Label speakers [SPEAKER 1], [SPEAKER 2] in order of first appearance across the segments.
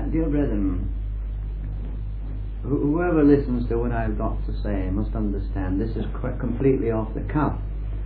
[SPEAKER 1] dear brethren, whoever listens to what I've got to say must understand this is quite completely off the cuff.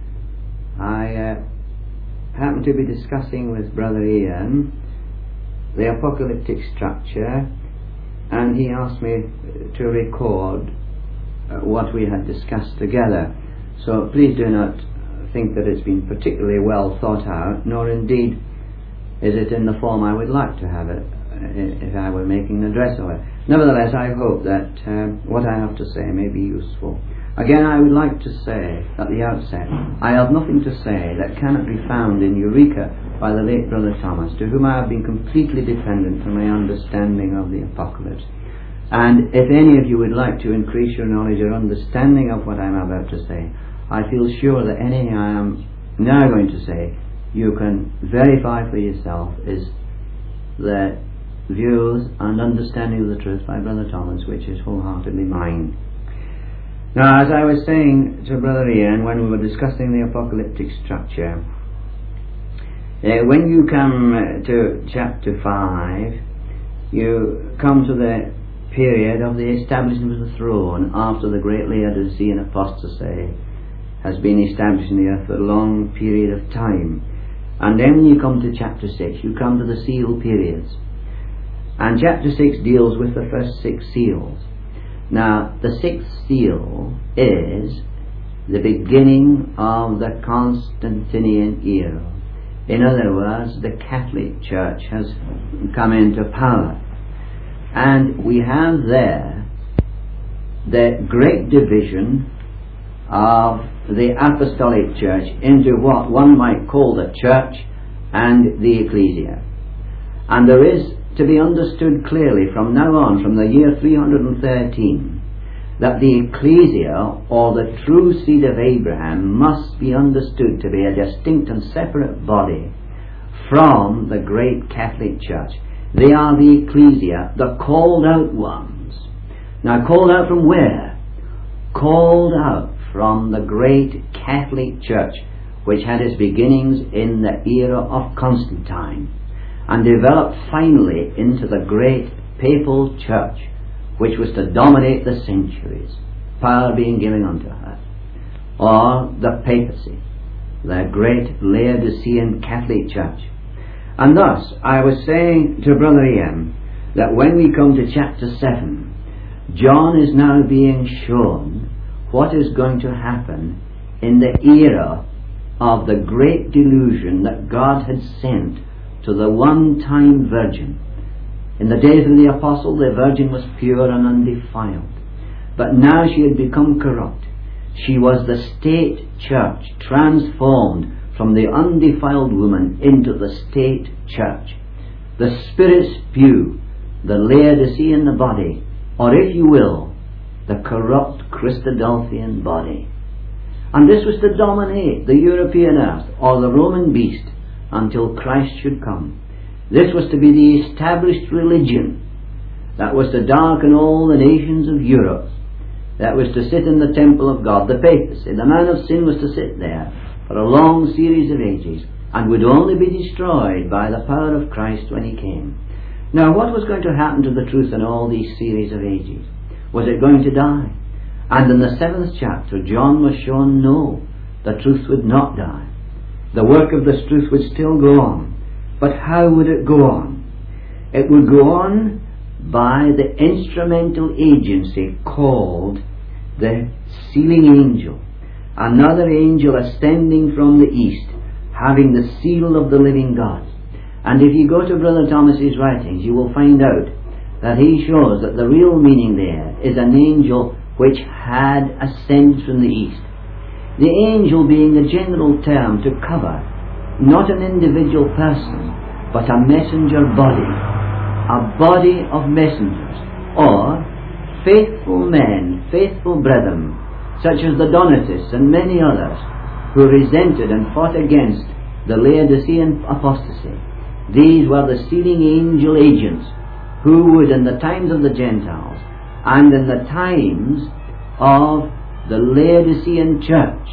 [SPEAKER 1] I happened to be discussing with Brother Ian the apocalyptic structure, and he asked me to record what we had discussed together. So please do not think that it's been particularly well thought out, nor indeed is it in the form I would like to have it if I were making an address of it. Nevertheless, I hope that what I have to say may be useful. Again, I would like to say at the outset, I have nothing to say that cannot be found in Eureka by the late Brother Thomas, to whom I have been completely dependent for my understanding of the Apocalypse. And if any of you would like to increase your knowledge or understanding of what I'm about to say, I feel sure that anything I am now going to say, you can verify for yourself is the views and understanding of the truth by Brother Thomas, which is wholeheartedly mine. Now, as I was saying to Brother Ian when we were discussing the apocalyptic structure, when you come to chapter 5, you come to the period of the establishment of the throne after the great Laodicean apostasy has been established in the earth for a long period of time. And then when you come to chapter 6, you come to the seal periods. And chapter 6 deals with the first 6 seals. Now, the 6th seal is the beginning of the Constantinian era. In other words, the Catholic Church has come into power. And we have there the great division of the Apostolic Church into what one might call the Church and the Ecclesia. And there is to be understood clearly from now on, from the year 313, that the Ecclesia, or the true seed of Abraham, must be understood to be a distinct and separate body from the great Catholic Church. They are the Ecclesia, the called out ones. Now, called out from where? Called out from the great Catholic Church, which had its beginnings in the era of Constantine, and developed finally into the great papal church, which was to dominate the centuries, power being given unto her, or the papacy, the great Laodicean Catholic Church. And thus, I was saying to Brother Ian that when we come to chapter 7, John is now being shown what is going to happen in the era of the great delusion that God had sent to the one-time virgin. In the days of the apostle, the virgin was pure and undefiled. But now she had become corrupt. She was the state church, transformed from the undefiled woman into the state church. The spirit spew, the Laodicean body, or if you will, the corrupt Christadelphian body. And this was to dominate the European earth, or the Roman beast, until Christ should come. This was to be the established religion that was to darken all the nations of Europe, that was to sit in the temple of God, the papacy. The man of sin was to sit there for a long series of ages, and would only be destroyed by the power of Christ when he came. Now, what was going to happen to the truth in all these series of ages? Was it going to die? And in the 7th chapter, John was shown no, the truth would not die. The work of this truth would still go on. But how would it go on? It would go on by the instrumental agency called the sealing angel. Another angel ascending from the east, having the seal of the living God. And if you go to Brother Thomas's writings, you will find out that he shows that the real meaning there is an angel which had ascended from the east. The angel being the general term to cover not an individual person, but a messenger body, a body of messengers, or faithful men, faithful brethren, such as the Donatists and many others, who resented and fought against the Laodicean apostasy. These were the sealing angel agents, who would, in the times of the Gentiles, and in the times of the Laodicean church,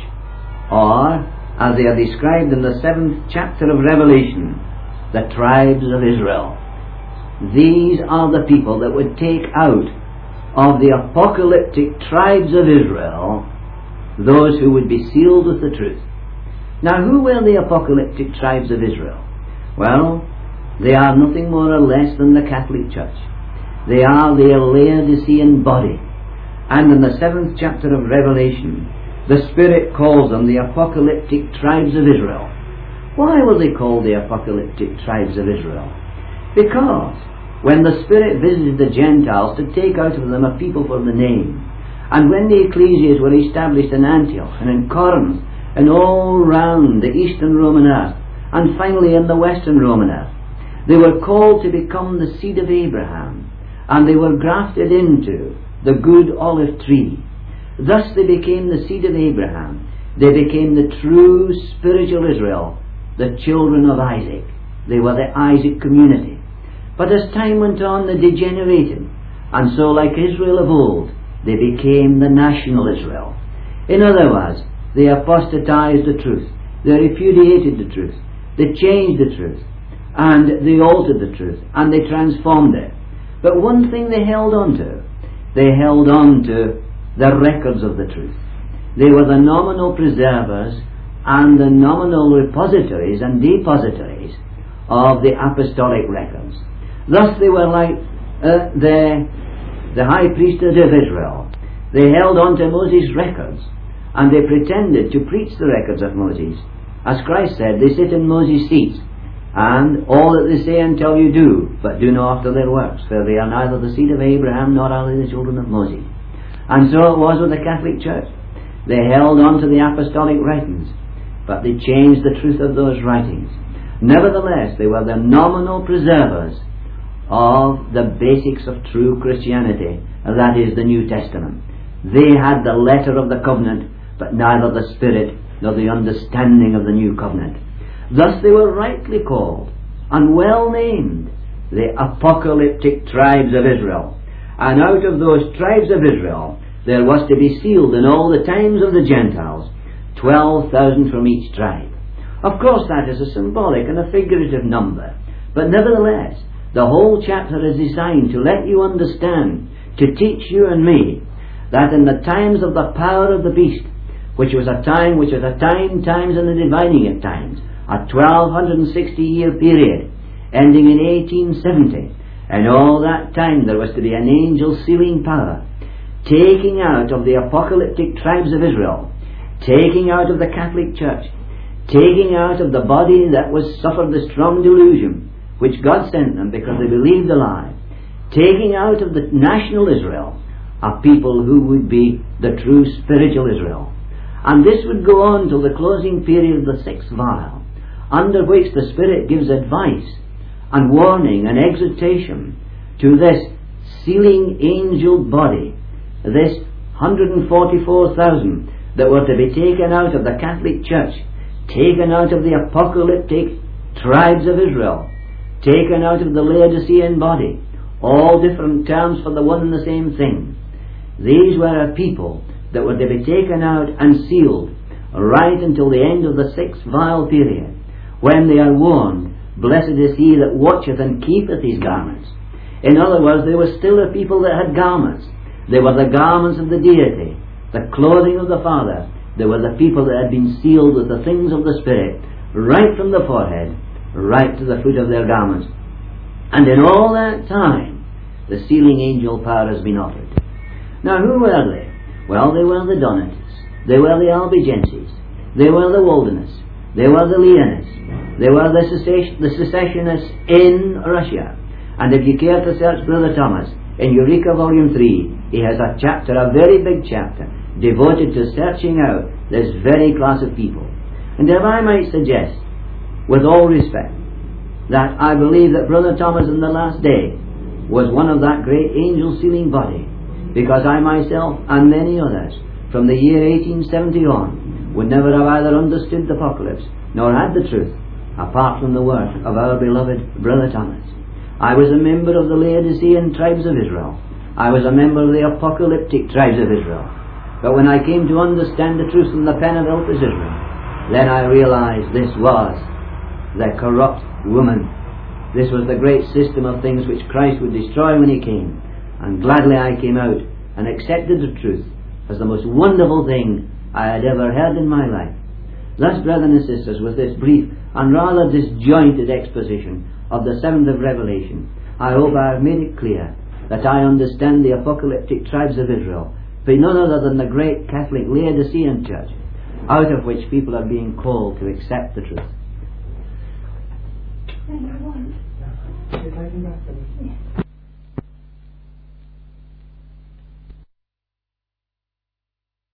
[SPEAKER 1] or, as they are described in the 7th chapter of Revelation, the tribes of Israel. these are the people that would take out of the apocalyptic tribes of Israel those who would be sealed with the truth. Now, who were the apocalyptic tribes of Israel? Well, they are nothing more or less than the Catholic Church. They are the Laodicean body. And in the 7th chapter of Revelation, the Spirit calls them the apocalyptic tribes of Israel. Why were they called the apocalyptic tribes of Israel? Because when the Spirit visited the Gentiles to take out of them a people for the name, and when the ecclesias were established in Antioch and in Corinth and all round the eastern Roman earth, and finally in the western Roman earth, they were called to become the seed of Abraham, and they were grafted into the good olive tree. Thus they became the seed of Abraham. They became the true spiritual Israel, the children of Isaac. They were the Isaac community. But as time went on, they degenerated, and so like Israel of old, they became the national Israel. In other words, they apostatized the truth. They repudiated the truth. They changed the truth. And they altered the truth. And they transformed it. But one thing they held on to. They held on to the records of the truth. They were the nominal preservers and the nominal repositories and depositories of the apostolic records. Thus they were like the high priesthood of Israel. They held on to Moses' records, and they pretended to preach the records of Moses. As Christ said, they sit in Moses' seats, and all that they say and tell you do, but do not after their works, for they are neither the seed of Abraham nor are they the children of Moses. And so it was with the Catholic Church. They held on to the apostolic writings, but they changed the truth of those writings. Nevertheless, they were the nominal preservers of the basics of true Christianity, and that is the New Testament. They had the letter of the covenant, but neither the spirit nor the understanding of the new covenant. Thus they were rightly called and well named the apocalyptic tribes of Israel. And out of those tribes of Israel there was to be sealed in all the times of the Gentiles 12,000 from each tribe. Of course that is a symbolic and a figurative number, but nevertheless the whole chapter is designed to let you understand, to teach you and me, that in the times of the power of the beast, which was a time, times, and a dividing at times, a 1260-year period, ending in 1870, and all that time there was to be an angel sealing power, taking out of the apocalyptic tribes of Israel, taking out of the Catholic Church, taking out of the body that was suffered the strong delusion, which God sent them because they believed a lie, taking out of the national Israel a people who would be the true spiritual Israel. And this would go on till the closing period of the 6th vial, under which the Spirit gives advice and warning and exhortation to this sealing angel body, this 144,000 that were to be taken out of the Catholic Church, taken out of the apocalyptic tribes of Israel, taken out of the Laodicean body, all different terms for the one and the same thing. These were a people that were to be taken out and sealed right until the end of the 6th vial period, when they are warned, blessed is he that watcheth and keepeth his garments. In other words, they were still a people that had garments. They were the garments of the deity, the clothing of the Father. They were the people that had been sealed with the things of the Spirit, right from the forehead, right to the foot of their garments. And in all that time, the sealing angel power has been offered. Now, who were they? Well, they were the Donatists, they were the Albigenses, they were the Waldenists, they were the Leonists, they were the secessionists in Russia. And if you care to search Brother Thomas, in Eureka Volume 3, he has a chapter, a very big chapter, devoted to searching out this very class of people. And if I might suggest, with all respect, that I believe that Brother Thomas in the last day was one of that great angel sealing body, because I myself and many others from the year 1870 on would never have either understood the apocalypse nor had the truth apart from the work of our beloved Brother Thomas. I was a member of the Laodicean tribes of Israel. I was a member of the apocalyptic tribes of Israel. But when I came to understand the truth from the pen of Elpis Israel, then I realized this was the corrupt woman This was the great system of things which Christ would destroy when He came. And gladly I came out and accepted the truth as the most wonderful thing I had ever heard in my life. Thus, brethren and sisters, with this brief and rather disjointed exposition of the 7th of Revelation, I hope I have made it clear that I understand the apocalyptic tribes of Israel to be none other than the great Catholic Laodicean Church, out of which people are being called to accept the truth.
[SPEAKER 2] Thank you.